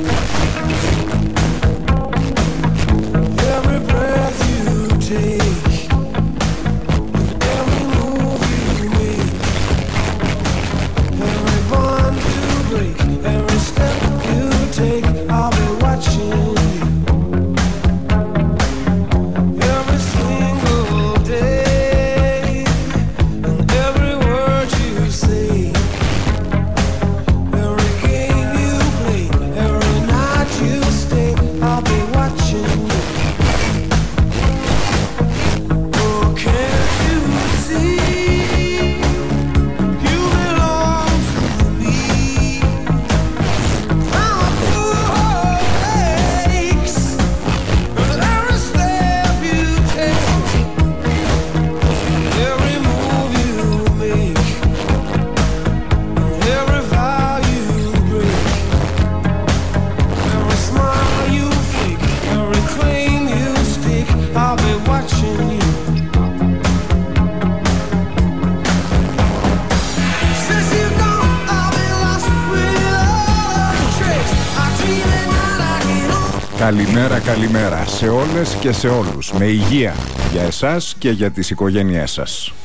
Καλημέρα σε όλες και σε όλους. Με υγεία για εσάς και για τις οικογένειές σας.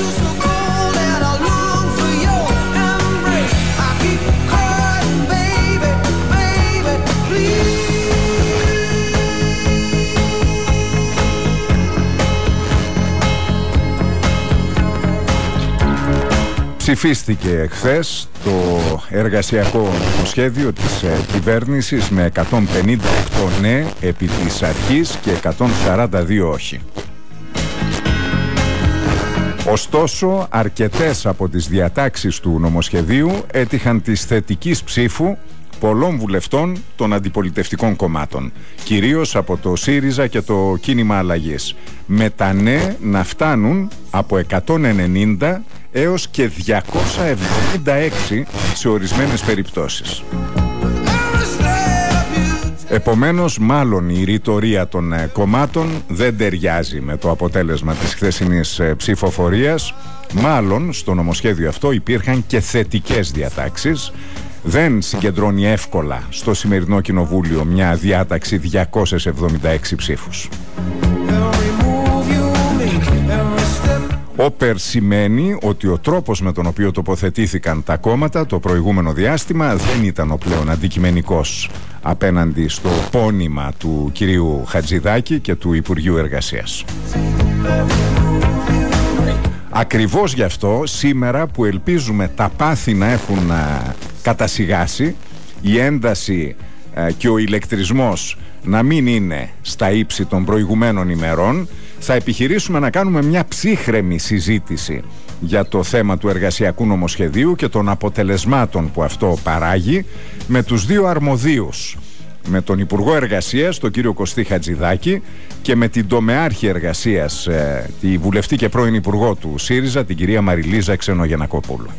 Ψηφίστηκε εχθές το εργασιακό νομοσχέδιο της κυβέρνησης με 158 ναι επί της αρχής και 142 όχι. Ωστόσο, αρκετές από τις διατάξεις του νομοσχεδίου έτυχαν της θετικής ψήφου πολλών βουλευτών των αντιπολιτευτικών κομμάτων, κυρίως από το ΣΥΡΙΖΑ και το Κίνημα Αλλαγής, με τα ναι να φτάνουν από 190 έως και 276 σε ορισμένες περιπτώσεις. Επομένως, μάλλον η ρητορία των κομμάτων δεν ταιριάζει με το αποτέλεσμα της χθεσινής ψηφοφορίας. Μάλλον στο νομοσχέδιο αυτό υπήρχαν και θετικές διατάξεις. Δεν συγκεντρώνει εύκολα στο σημερινό κοινοβούλιο μια διάταξη 276 ψήφους. Όπερ σημαίνει ότι ο τρόπος με τον οποίο τοποθετήθηκαν τα κόμματα το προηγούμενο διάστημα δεν ήταν ο πλέον αντικειμενικός απέναντι στο πόνημα του κυρίου Χατζηδάκη και του Υπουργείου Εργασίας. Ακριβώς γι' αυτό σήμερα που ελπίζουμε τα πάθη να έχουν κατασιγάσει, η ένταση και ο ηλεκτρισμός να μην είναι στα ύψη των προηγουμένων ημερών, θα επιχειρήσουμε να κάνουμε μια ψύχρεμη συζήτηση για το θέμα του εργασιακού νομοσχεδίου και των αποτελεσμάτων που αυτό παράγει με τους δύο αρμοδίους, με τον Υπουργό Εργασίας, τον κύριο Κωστή Χατζηδάκη, και με την τομεάρχη εργασίας, τη βουλευτή και πρώην Υπουργό του ΣΥΡΙΖΑ, την κυρία Μαριλίζα Ξενογεννακοπούλου.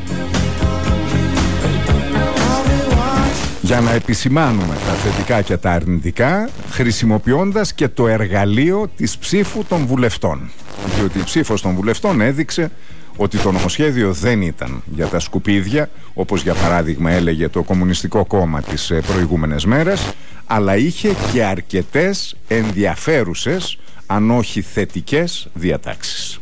Για να επισημάνουμε τα θετικά και τα αρνητικά, χρησιμοποιώντας και το εργαλείο της ψήφου των βουλευτών. Διότι η ψήφος των βουλευτών έδειξε ότι το νομοσχέδιο δεν ήταν για τα σκουπίδια, όπως για παράδειγμα έλεγε το Κομμουνιστικό Κόμμα τις προηγούμενες μέρες, αλλά είχε και αρκετές ενδιαφέρουσες, αν όχι θετικές, διατάξεις.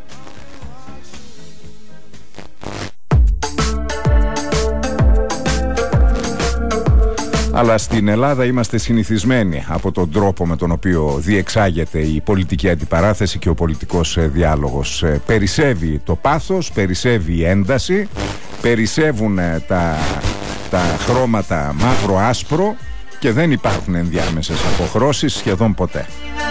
Αλλά στην Ελλάδα είμαστε συνηθισμένοι από τον τρόπο με τον οποίο διεξάγεται η πολιτική αντιπαράθεση και ο πολιτικός διάλογος. Περισσεύει το πάθος, περισσεύει η ένταση, περισσεύουν τα χρώματα μαύρο-άσπρο και δεν υπάρχουν ενδιάμεσες αποχρώσεις σχεδόν ποτέ.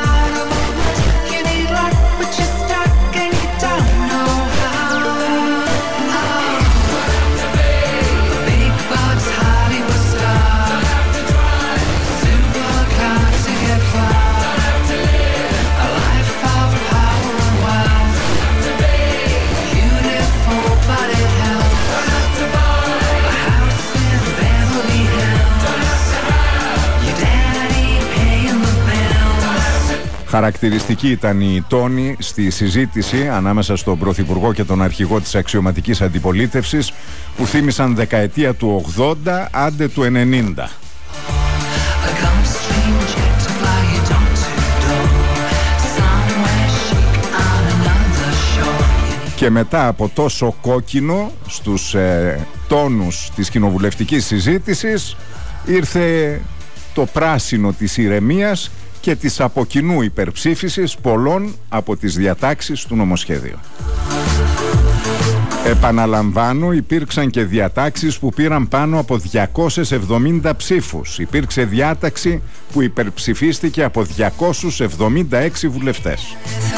Χαρακτηριστική ήταν η τόνη στη συζήτηση ανάμεσα στον Πρωθυπουργό και τον αρχηγό της αξιωματικής αντιπολίτευσης, που θύμισαν δεκαετία του 80 άντε του 90. Και μετά από τόσο κόκκινο στους τόνους της κοινοβουλευτικής συζήτησης ήρθε το πράσινο της ηρεμίας και της από κοινού υπερψήφισης πολλών από τις διατάξεις του νομοσχεδίου. Επαναλαμβάνω, υπήρξαν και διατάξεις που πήραν πάνω από 270 ψήφους. Υπήρξε διάταξη που υπερψηφίστηκε από 276 βουλευτές.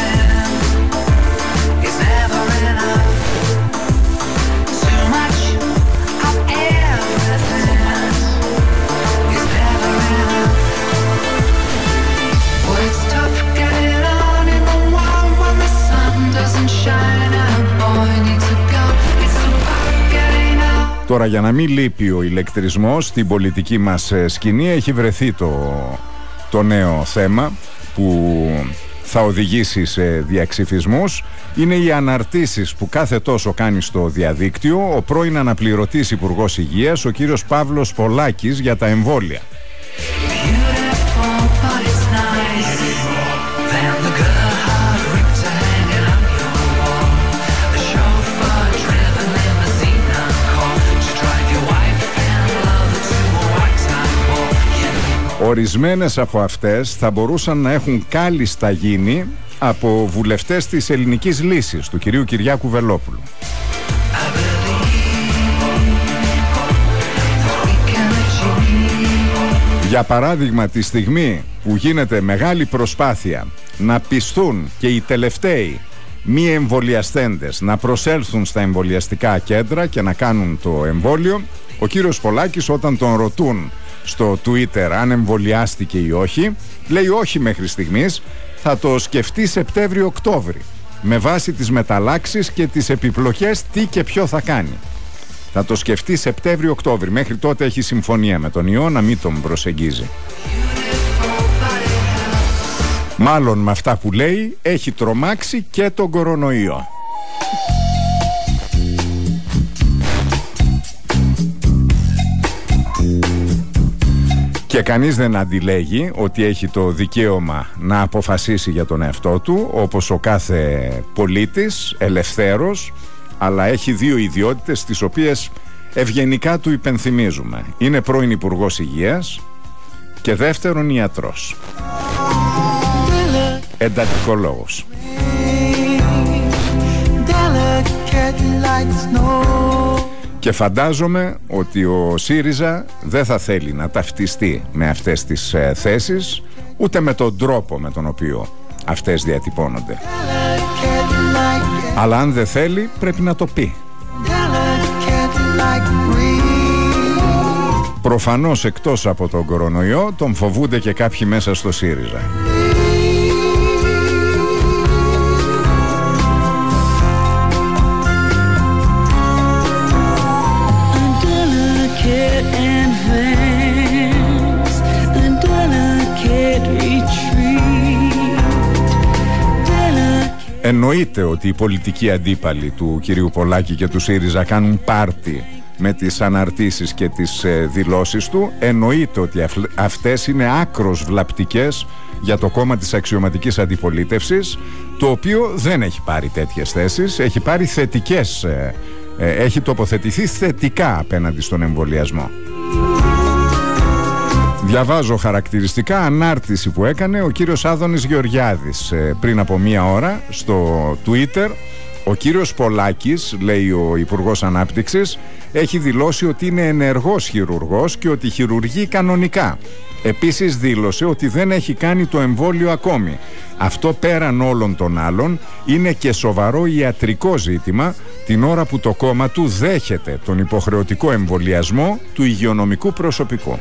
Τώρα, για να μην λείπει ο ηλεκτρισμός στην πολιτική μας σκηνή, έχει βρεθεί το νέο θέμα που θα οδηγήσει σε διαξυφισμούς. Είναι οι αναρτήσεις που κάθε τόσο κάνει στο διαδίκτυο ο πρώην αναπληρωτής Υπουργός Υγείας, ο κύριος Παύλος Πολάκης, για τα εμβόλια. Ορισμένες από αυτές θα μπορούσαν να έχουν κάλλιστα γίνει από βουλευτές της Ελληνικής Λύσης, του κυρίου Κυριάκου Βελόπουλου. Για παράδειγμα, τη στιγμή που γίνεται μεγάλη προσπάθεια να πιστούν και οι τελευταίοι μη εμβολιαστέντες να προσέλθουν στα εμβολιαστικά κέντρα και να κάνουν το εμβόλιο, ο κύριος Πολάκης, όταν τον ρωτούν στο Twitter αν εμβολιάστηκε ή όχι, λέει όχι μέχρι στιγμής, θα το σκεφτεί Σεπτέμβριο-Οκτώβρη, με βάση τις μεταλλάξεις και τις επιπλοκές τι και ποιο θα κάνει. Θα το σκεφτεί Σεπτέμβριο-Οκτώβρη, μέχρι τότε έχει συμφωνία με τον ιό να μην τον προσεγγίζει. Μάλλον με αυτά που λέει έχει τρομάξει και τον κορονοϊό. Και κανείς δεν αντιλέγει ότι έχει το δικαίωμα να αποφασίσει για τον εαυτό του, όπως ο κάθε πολίτης, ελευθέρος, αλλά έχει δύο ιδιότητες τις οποίες ευγενικά του υπενθυμίζουμε. Είναι πρώην Υπουργός Υγείας και δεύτερον ιατρός. Εντατικολόγος. Και φαντάζομαι ότι ο ΣΥΡΙΖΑ δεν θα θέλει να ταυτιστεί με αυτές τις θέσεις, ούτε με τον τρόπο με τον οποίο αυτές διατυπώνονται. Αλλά αν δεν θέλει, πρέπει να το πει. Προφανώς, εκτός από τον κορονοϊό, τον φοβούνται και κάποιοι μέσα στο ΣΥΡΙΖΑ. Εννοείται ότι οι πολιτικοί αντίπαλοι του κυρίου Πολάκη και του ΣΥΡΙΖΑ κάνουν πάρτι με τις αναρτήσεις και τις δηλώσεις του. Εννοείται ότι αυτές είναι άκρως βλαπτικές για το κόμμα της αξιωματικής αντιπολίτευσης, το οποίο δεν έχει πάρει τέτοιες θέσεις, έχει πάρει θετικές, έχει τοποθετηθεί θετικά απέναντι στον εμβολιασμό. Διαβάζω χαρακτηριστικά ανάρτηση που έκανε ο κύριος Άδωνης Γεωργιάδης πριν από μία ώρα στο Twitter. Ο κύριος Πολάκης, λέει ο Υπουργός Ανάπτυξης, έχει δηλώσει ότι είναι ενεργός χειρουργός και ότι χειρουργεί κανονικά. Επίσης δήλωσε ότι δεν έχει κάνει το εμβόλιο ακόμη. Αυτό πέραν όλων των άλλων είναι και σοβαρό ιατρικό ζήτημα την ώρα που το κόμμα του δέχεται τον υποχρεωτικό εμβολιασμό του υγειονομικού προσωπικού.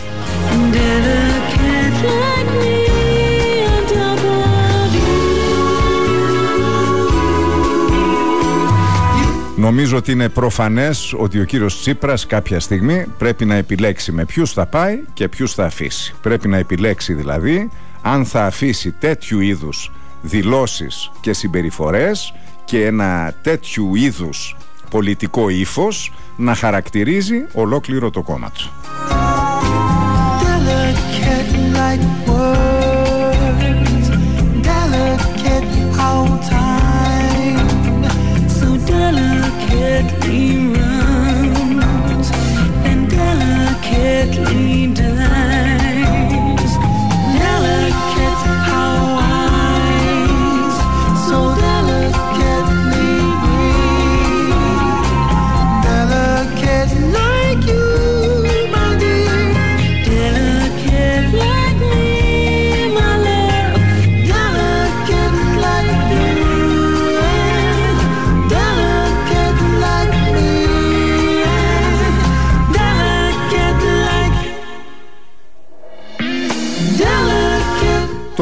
Νομίζω ότι είναι προφανές ότι ο κύριος Τσίπρας κάποια στιγμή πρέπει να επιλέξει με ποιους θα πάει και ποιους θα αφήσει. Πρέπει να επιλέξει δηλαδή αν θα αφήσει τέτοιου είδους δηλώσεις και συμπεριφορές και ένα τέτοιου είδους πολιτικό ύφος να χαρακτηρίζει ολόκληρο το κόμμα του.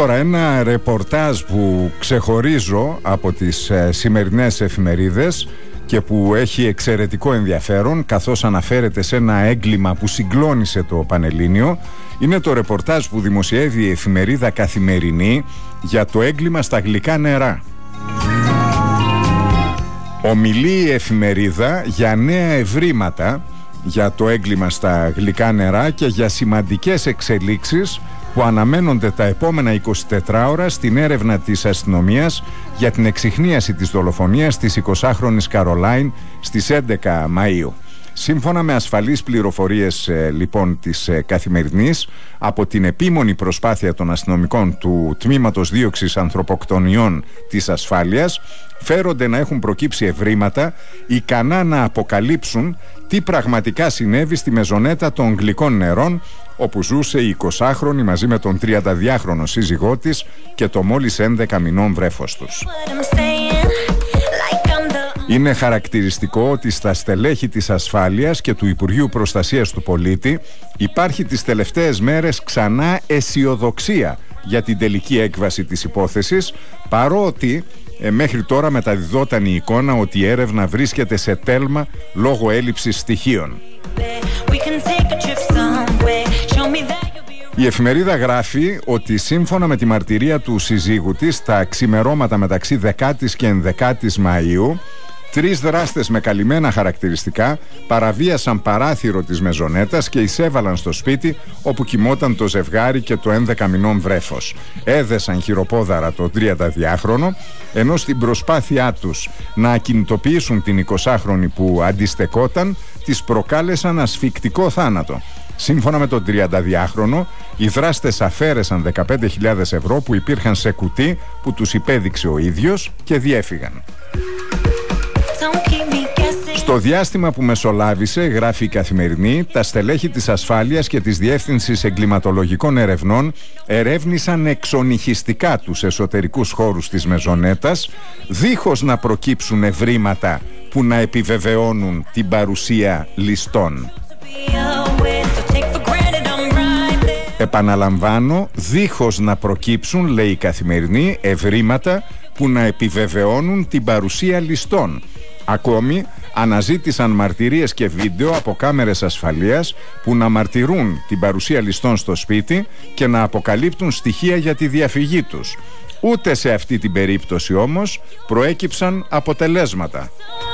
Τώρα ένα ρεπορτάζ που ξεχωρίζω από τις σημερινές εφημερίδες και που έχει εξαιρετικό ενδιαφέρον, καθώς αναφέρεται σε ένα έγκλημα που συγκλώνησε το Πανελλήνιο, είναι το ρεπορτάζ που δημοσιεύει η εφημερίδα Καθημερινή για το έγκλημα στα γλυκά νερά. Ομιλεί η εφημερίδα για νέα ευρήματα για το έγκλημα στα γλυκά νερά και για σημαντικές εξελίξεις που αναμένονται τα επόμενα 24 ώρα στην έρευνα της αστυνομίας για την εξιχνίαση της δολοφονίας της 20χρονης Καρολάιν στις 11 Μαΐου. Σύμφωνα με ασφαλείς πληροφορίες λοιπόν της Καθημερινής, από την επίμονη προσπάθεια των αστυνομικών του Τμήματος Δίωξης Ανθρωποκτονιών της Ασφάλειας, φέρονται να έχουν προκύψει ευρήματα ικανά να αποκαλύψουν τι πραγματικά συνέβη στη μεζονέτα των γλυκών νερών, όπου ζούσε η 20χρονη μαζί με τον 32χρονο σύζυγό της και το μόλις 11 μηνών βρέφος τους. Είναι χαρακτηριστικό ότι στα στελέχη της ασφάλειας και του Υπουργείου Προστασίας του Πολίτη υπάρχει τις τελευταίες μέρες ξανά αισιοδοξία για την τελική έκβαση της υπόθεσης, παρότι μέχρι τώρα μεταδιδόταν η εικόνα ότι η έρευνα βρίσκεται σε τέλμα λόγω έλλειψης στοιχείων. Η εφημερίδα γράφει ότι σύμφωνα με τη μαρτυρία του συζύγου της, τα ξημερώματα μεταξύ 10ης και 11ης Μαΐου, 3 δράστες με καλυμμένα χαρακτηριστικά παραβίασαν παράθυρο της μεζονέτας και εισέβαλαν στο σπίτι όπου κοιμόταν το ζευγάρι και το 11 μηνών βρέφος. Έδεσαν χειροπόδαρα το 32χρονο, ενώ στην προσπάθειά τους να ακινητοποιήσουν την 20χρονη που αντιστεκόταν, της προκάλεσαν ασφυκτικό θάνατο. Σύμφωνα με τον 32χρονο, οι δράστες αφαίρεσαν 15.000 ευρώ που υπήρχαν σε κουτί που τους υπέδειξε ο ίδιος και διέφυγαν. Στο διάστημα που μεσολάβησε, γράφει η Καθημερινή, τα στελέχη της ασφάλειας και της Διεύθυνσης Εγκληματολογικών Ερευνών ερεύνησαν εξονυχιστικά τους εσωτερικούς χώρους της μεζονέτας, δίχως να προκύψουν ευρήματα που να επιβεβαιώνουν την παρουσία ληστών. Επαναλαμβάνω, δίχως να προκύψουν, λέει η Καθημερινή, ευρήματα που να επιβεβαιώνουν την παρουσία ληστών. Ακόμη, αναζήτησαν μαρτυρίες και βίντεο από κάμερες ασφαλείας που να μαρτυρούν την παρουσία ληστών στο σπίτι και να αποκαλύπτουν στοιχεία για τη διαφυγή τους. Ούτε σε αυτή την περίπτωση όμως προέκυψαν αποτελέσματα.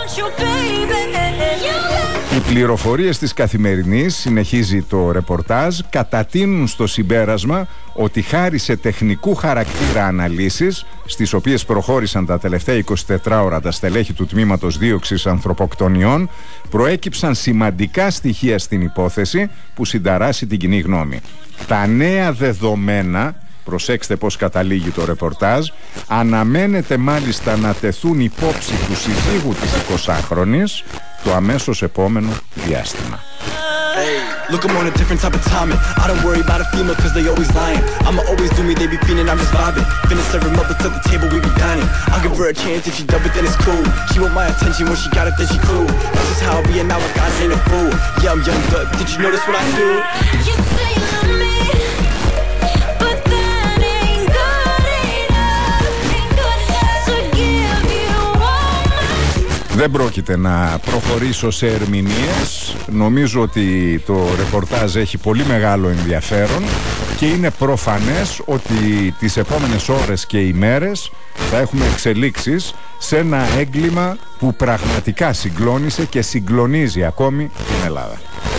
Οι πληροφορίες της Καθημερινής, συνεχίζει το ρεπορτάζ, κατατείνουν στο συμπέρασμα ότι χάρη σε τεχνικού χαρακτήρα αναλύσεις, στις οποίες προχώρησαν τα τελευταία 24 ώρα τα στελέχη του Τμήματος Δίωξης Ανθρωποκτονιών, προέκυψαν σημαντικά στοιχεία στην υπόθεση που συνταράσσει την κοινή γνώμη. Τα νέα δεδομένα, προσέξτε πώς καταλήγει το ρεπορτάζ, αναμένεται μάλιστα να τεθούν υπόψη του συζύγου της 20χρονης το αμέσως επόμενο διάστημα. Look, I'm on a different type of timing. I don't worry about a female cause they always lying. I'ma always do me, they be feeling, I'm just vibing. Finna serve him up to the table, we be dining. I'll give her a chance, if she dub it then it's cool. She want my attention, when she got it then she cool. That's just how I be and now I got ain't a fool. Yeah, I'm young Doug, did you notice what I do? You say you love me, but that ain't good enough. Ain't good enough to give you all my... Δεν πρόκειται να προχωρήσω σε ερμηνείες. Νομίζω ότι το ρεπορτάζ έχει πολύ μεγάλο ενδιαφέρον και είναι προφανές ότι τις επόμενες ώρες και ημέρες θα έχουμε εξελίξεις σε ένα έγκλημα που πραγματικά συγκλώνησε και συγκλονίζει ακόμη την Ελλάδα.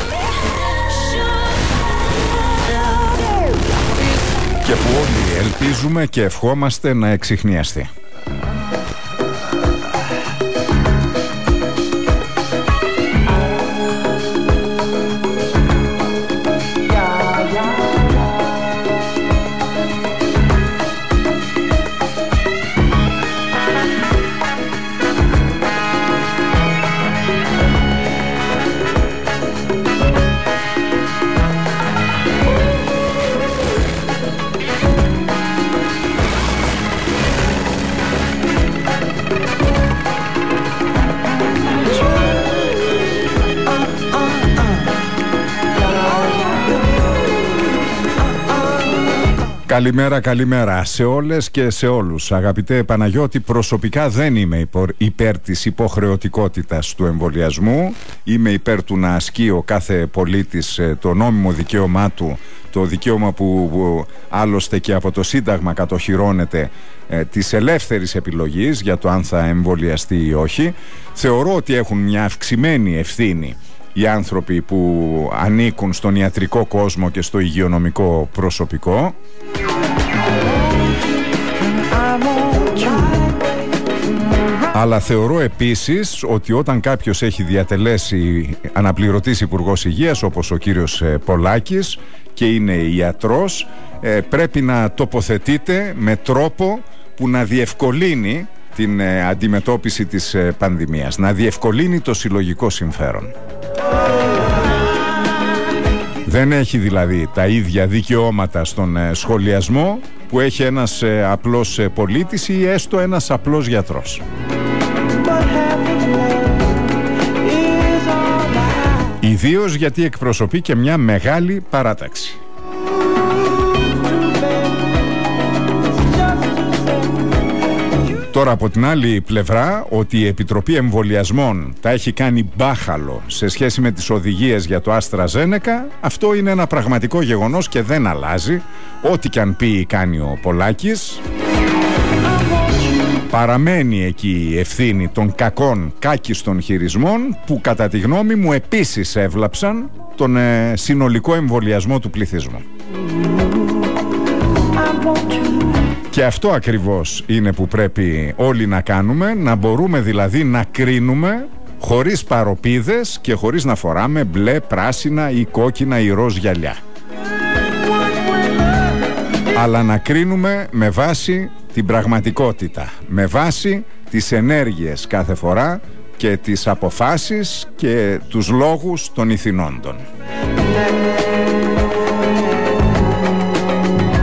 Και που όλοι ελπίζουμε και ευχόμαστε να εξιχνιαστεί. Καλημέρα σε όλες και σε όλους. Αγαπητέ Παναγιώτη, προσωπικά δεν είμαι υπέρ της υποχρεωτικότητας του εμβολιασμού. Είμαι υπέρ του να ασκεί ο κάθε πολίτης το νόμιμο δικαίωμά του, το δικαίωμα που άλλωστε και από το Σύνταγμα κατοχυρώνεται, της ελεύθερης επιλογής για το αν θα εμβολιαστεί ή όχι. Θεωρώ ότι έχουν μια αυξημένη ευθύνη οι άνθρωποι που ανήκουν στον ιατρικό κόσμο και στο υγειονομικό προσωπικό. Αλλά θεωρώ επίσης ότι όταν κάποιος έχει διατελέσει αναπληρωτής Υπουργός Υγείας, όπως ο κύριος Πολάκης, και είναι ιατρός, πρέπει να τοποθετείται με τρόπο που να διευκολύνει την αντιμετώπιση της πανδημίας, να διευκολύνει το συλλογικό συμφέρον. Δεν έχει δηλαδή τα ίδια δικαιώματα στον σχολιασμό που έχει ένας απλός πολίτης ή έστω ένας απλός γιατρός. Ιδίως γιατί εκπροσωπεί και μια μεγάλη παράταξη. Τώρα από την άλλη πλευρά, ότι η Επιτροπή Εμβολιασμών τα έχει κάνει μπάχαλο σε σχέση με τις οδηγίες για το AstraZeneca, αυτό είναι ένα πραγματικό γεγονός και δεν αλλάζει. Ό,τι κι αν πει ή κάνει ο Πολάκης, παραμένει εκεί η ευθύνη των κακών κάκιστων χειρισμών που κατά τη γνώμη μου επίσης έβλαψαν τον συνολικό εμβολιασμό του πληθυσμού. Και αυτό ακριβώς είναι που πρέπει όλοι να κάνουμε, να μπορούμε δηλαδή να κρίνουμε χωρίς παροπίδες και χωρίς να φοράμε μπλε, πράσινα ή κόκκινα ή ροζ γυαλιά. Αλλά να κρίνουμε με βάση την πραγματικότητα, με βάση τις ενέργειες κάθε φορά και τις αποφάσεις και τους λόγους των ηθινόντων.